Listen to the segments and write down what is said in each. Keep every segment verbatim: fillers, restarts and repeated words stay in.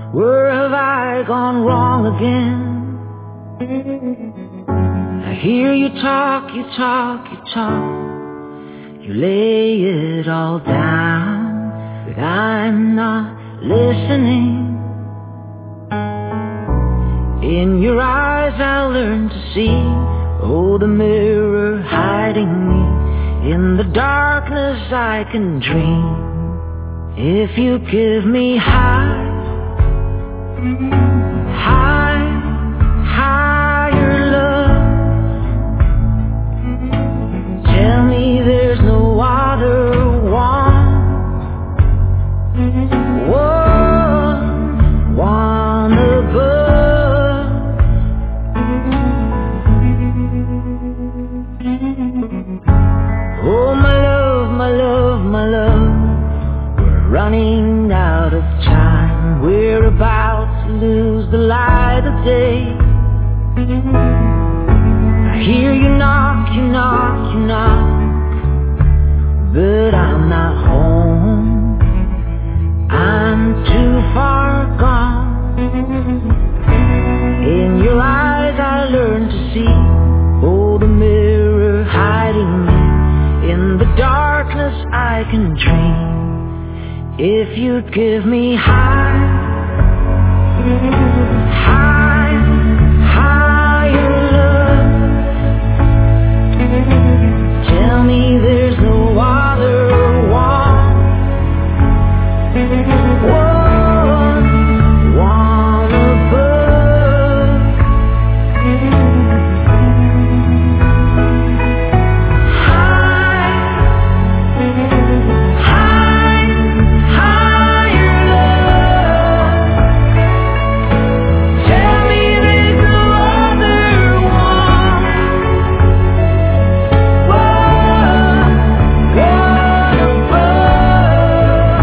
Where have I gone wrong again? I hear you talk, you talk, you talk. You lay it all down, but I'm not listening. In your eyes I'll learn to see, oh, the mirror hiding me. In the darkness I can dream. If you give me high, high, higher love, tell me there's no other one, one, one above. Oh, my love, my love, my love, we're running out of time. We're about to lose the light of day. I hear you knock, you knock, you knock, but I'm not home. I'm too far gone. In your eyes I learn to see, oh, the mirror hiding me. In the darkness I can dream. If you give me high, high, higher love, tell me there's no other one, one, one above. High, high, higher love, tell me there's no other one, one, one above.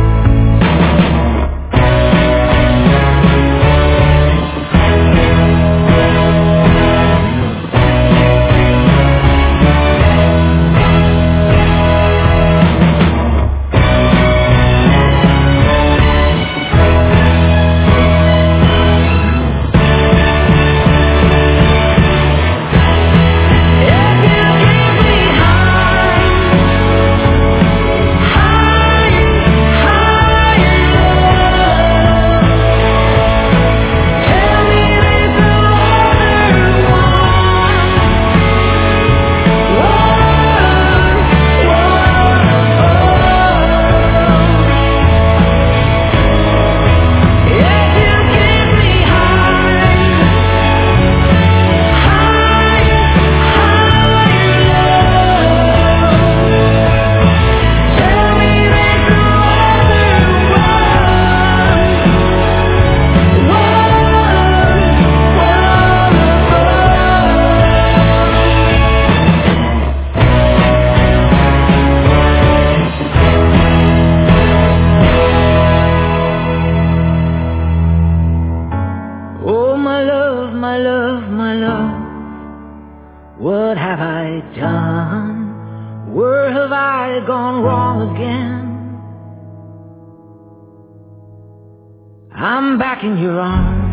Oh, my love, my love, my love, what have I done? Where have I gone wrong again? I'm back in your arms.